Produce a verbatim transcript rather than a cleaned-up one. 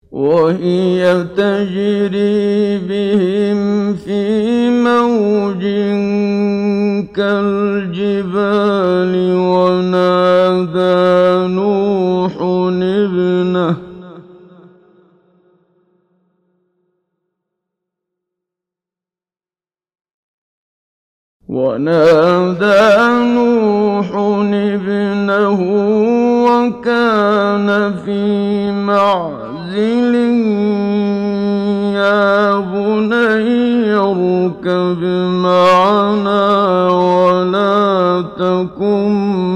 وهي تجري بهم في موج كالجبال ونادى نوح ابنه ونادى نوح ابنه وكان في معزل يا بني اركب معنا ولا تكن